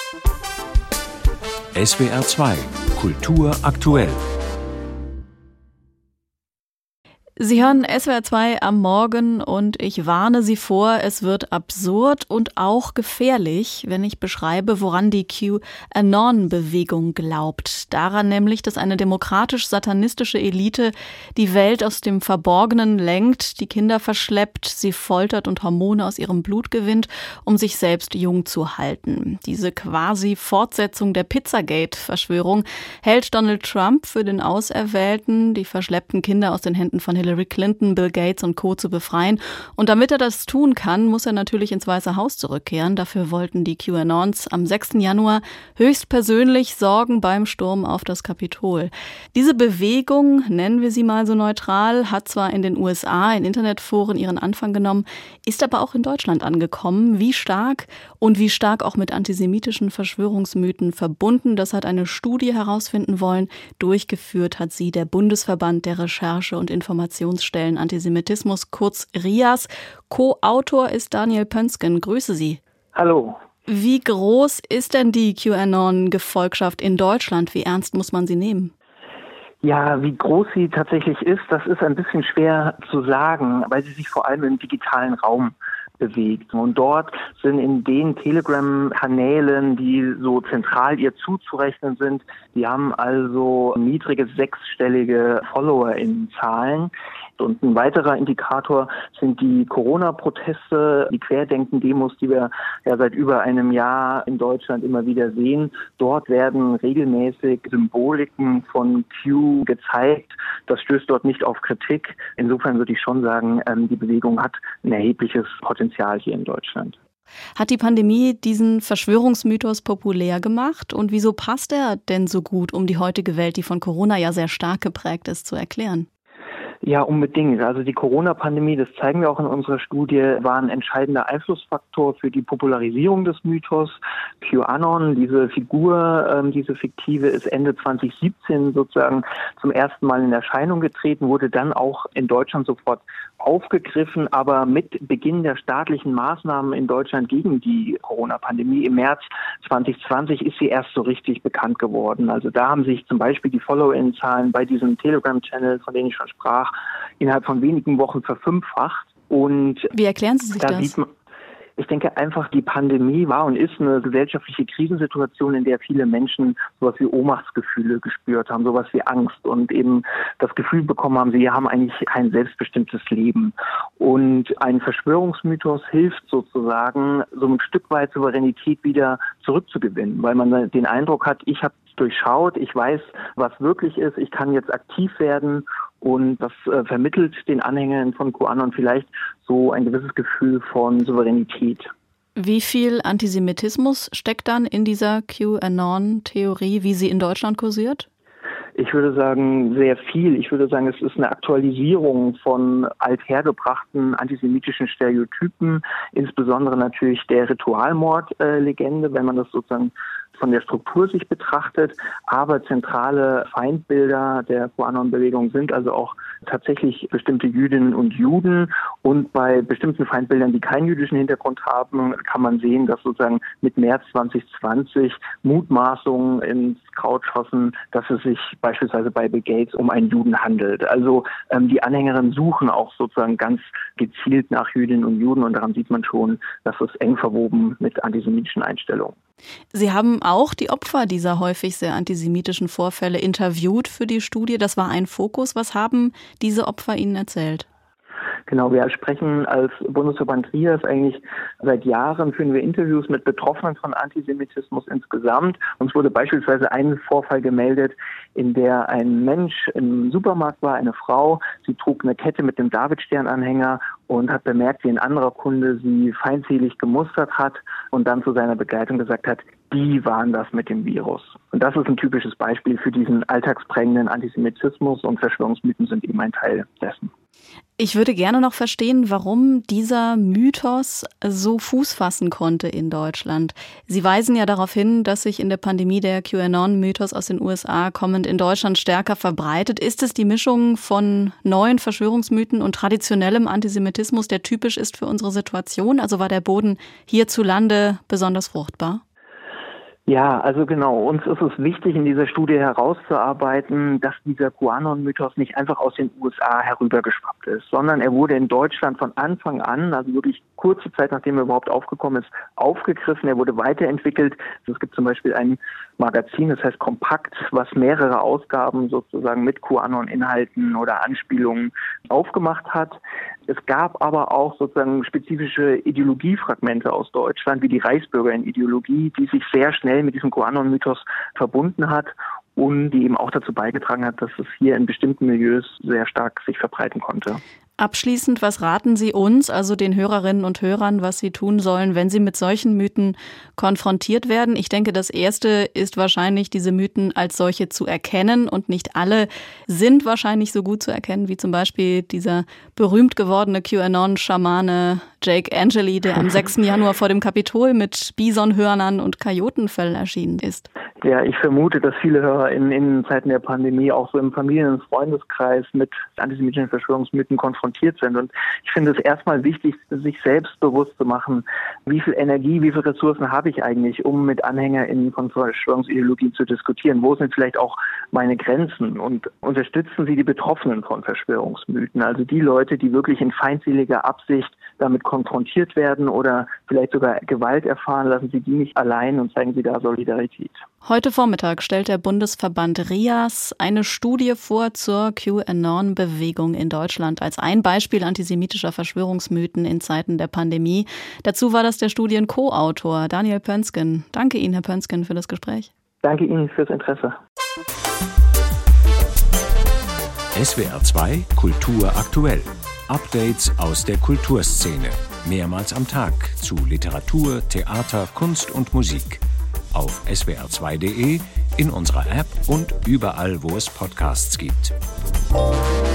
SWR 2 Kultur aktuell. Sie hören SWR 2 am Morgen und ich warne Sie vor, es wird absurd und auch gefährlich, wenn ich beschreibe, woran die QAnon-Bewegung glaubt. Daran nämlich, dass eine demokratisch-satanistische Elite die Welt aus dem Verborgenen lenkt, die Kinder verschleppt, sie foltert und Hormone aus ihrem Blut gewinnt, um sich selbst jung zu halten. Diese quasi Fortsetzung der Pizzagate-Verschwörung hält Donald Trump für den Auserwählten, die verschleppten Kinder aus den Händen von Hillary Clinton, Bill Gates und Co. zu befreien. Und damit er das tun kann, muss er natürlich ins Weiße Haus zurückkehren. Dafür wollten die QAnons am 6. Januar höchstpersönlich sorgen beim Sturm auf das Kapitol. Diese Bewegung, nennen wir sie mal so neutral, hat zwar in den USA in Internetforen ihren Anfang genommen, ist aber auch in Deutschland angekommen. Wie stark auch mit antisemitischen Verschwörungsmythen verbunden, das hat eine Studie herausfinden wollen. Durchgeführt hat sie der Bundesverband der Recherche- und Informationsstellen Antisemitismus, kurz RIAS. Co-Autor ist Daniel Pönsken. Grüße Sie. Hallo. Wie groß ist denn die QAnon-Gefolgschaft in Deutschland? Wie ernst muss man sie nehmen? Ja, wie groß sie tatsächlich ist, das ist ein bisschen schwer zu sagen, weil sie sich vor allem im digitalen Raum bewegt. Und dort sind in den Telegram-Kanälen, die so zentral ihr zuzurechnen sind, die haben also niedrige sechsstellige Follower-Zahlen. Und ein weiterer Indikator sind die Corona-Proteste, die Querdenken-Demos, die wir ja seit über einem Jahr in Deutschland immer wieder sehen. Dort werden regelmäßig Symboliken von Q gezeigt. Das stößt dort nicht auf Kritik. Insofern würde ich schon sagen, die Bewegung hat ein erhebliches Potenzial hier in Deutschland. Hat die Pandemie diesen Verschwörungsmythos populär gemacht? Und wieso passt er denn so gut, um die heutige Welt, die von Corona ja sehr stark geprägt ist, zu erklären? Ja, unbedingt. Also die Corona-Pandemie, das zeigen wir auch in unserer Studie, war ein entscheidender Einflussfaktor für die Popularisierung des Mythos. QAnon, diese Figur, diese fiktive, ist Ende 2017 sozusagen zum ersten Mal in Erscheinung getreten, wurde dann auch in Deutschland sofort aufgegriffen, aber mit Beginn der staatlichen Maßnahmen in Deutschland gegen die Corona-Pandemie im März 2020 ist sie erst so richtig bekannt geworden. Also da haben sich zum Beispiel die Follower-Zahlen bei diesem Telegram-Channel, von denen ich schon sprach, innerhalb von wenigen Wochen verfünffacht. Und wie erklären Sie sich das? Ich denke einfach, die Pandemie war und ist eine gesellschaftliche Krisensituation, in der viele Menschen sowas wie Ohnmachtsgefühle gespürt haben, sowas wie Angst und eben das Gefühl bekommen haben, sie haben eigentlich kein selbstbestimmtes Leben. Und ein Verschwörungsmythos hilft sozusagen, so ein Stück weit Souveränität wieder zurückzugewinnen, weil man den Eindruck hat, ich habe es durchschaut, ich weiß, was wirklich ist, ich kann jetzt aktiv werden. Und das vermittelt den Anhängern von QAnon vielleicht so ein gewisses Gefühl von Souveränität. Wie viel Antisemitismus steckt dann in dieser QAnon-Theorie, wie sie in Deutschland kursiert? Ich würde sagen, sehr viel. Ich würde sagen, es ist eine Aktualisierung von althergebrachten antisemitischen Stereotypen, insbesondere natürlich der Ritualmord-Legende, wenn man das sozusagen von der Struktur sich betrachtet. Aber zentrale Feindbilder der QAnon-Bewegung sind also auch tatsächlich bestimmte Jüdinnen und Juden. Und bei bestimmten Feindbildern, die keinen jüdischen Hintergrund haben, kann man sehen, dass sozusagen mit März 2020 Mutmaßungen ins Kraut schossen, dass es sich beispielsweise bei Bill Gates um einen Juden handelt. Also die Anhängerinnen suchen auch sozusagen ganz gezielt nach Jüdinnen und Juden und daran sieht man schon, dass es eng verwoben mit antisemitischen Einstellungen. Sie haben auch die Opfer dieser häufig sehr antisemitischen Vorfälle interviewt für die Studie. Das war ein Fokus. Was haben diese Opfer Ihnen erzählt? Genau, wir sprechen als Bundesverband RIAS eigentlich seit Jahren, führen wir Interviews mit Betroffenen von Antisemitismus insgesamt. Uns wurde beispielsweise ein Vorfall gemeldet, in der ein Mensch im Supermarkt war, eine Frau. Sie trug eine Kette mit dem Davidstern-Anhänger und hat bemerkt, wie ein anderer Kunde sie feindselig gemustert hat und dann zu seiner Begleitung gesagt hat, die waren das mit dem Virus. Und das ist ein typisches Beispiel für diesen alltagsprägenden Antisemitismus und Verschwörungsmythen sind eben ein Teil dessen. Ich würde gerne noch verstehen, warum dieser Mythos so Fuß fassen konnte in Deutschland. Sie weisen ja darauf hin, dass sich in der Pandemie der QAnon-Mythos aus den USA kommend in Deutschland stärker verbreitet. Ist es die Mischung von neuen Verschwörungsmythen und traditionellem Antisemitismus, der typisch ist für unsere Situation? Also war der Boden hierzulande besonders fruchtbar? Ja, also genau. Uns ist es wichtig, in dieser Studie herauszuarbeiten, dass dieser QAnon-Mythos nicht einfach aus den USA herübergeschwappt ist, sondern er wurde in Deutschland von Anfang an, also wirklich kurze Zeit nachdem er überhaupt aufgekommen ist, aufgegriffen. Er wurde weiterentwickelt. Also es gibt zum Beispiel ein Magazin, das heißt Kompakt, was mehrere Ausgaben sozusagen mit QAnon-Inhalten oder Anspielungen aufgemacht hat. Es gab aber auch sozusagen spezifische Ideologiefragmente aus Deutschland, wie die Reichsbürgerideologie, die sich sehr schnell mit diesem QAnon-Mythos verbunden hat und die eben auch dazu beigetragen hat, dass es hier in bestimmten Milieus sehr stark sich verbreiten konnte. Abschließend, was raten Sie uns, also den Hörerinnen und Hörern, was sie tun sollen, wenn sie mit solchen Mythen konfrontiert werden? Ich denke, das Erste ist wahrscheinlich, diese Mythen als solche zu erkennen. Und nicht alle sind wahrscheinlich so gut zu erkennen, wie zum Beispiel dieser berühmt gewordene QAnon-Schamane Jake Angeli, der am 6. Januar vor dem Kapitol mit Bisonhörnern und Kojotenfell erschienen ist. Ja, ich vermute, dass viele Hörer in Zeiten der Pandemie auch so im Familien- und Freundeskreis mit antisemitischen Verschwörungsmythen konfrontiert sind. Und ich finde es erstmal wichtig, sich selbst bewusst zu machen, wie viel Energie, wie viele Ressourcen habe ich eigentlich, um mit AnhängerInnen von Verschwörungsideologien zu diskutieren? Wo sind vielleicht auch meine Grenzen? Und unterstützen Sie die Betroffenen von Verschwörungsmythen, also die Leute, die wirklich in feindseliger Absicht damit konfrontiert werden oder vielleicht sogar Gewalt erfahren, lassen Sie die nicht allein und zeigen Sie da Solidarität. Heute Vormittag stellt der Bundesverband RIAS eine Studie vor zur QAnon-Bewegung in Deutschland als ein Beispiel antisemitischer Verschwörungsmythen in Zeiten der Pandemie. Dazu war das der Studien-Co-Autor Daniel Pönsken. Danke Ihnen, Herr Pönsken, für das Gespräch. Danke Ihnen fürs Interesse. SWR 2 Kultur aktuell. Updates aus der Kulturszene. Mehrmals am Tag zu Literatur, Theater, Kunst und Musik. Auf swr2.de, in unserer App und überall, wo es Podcasts gibt.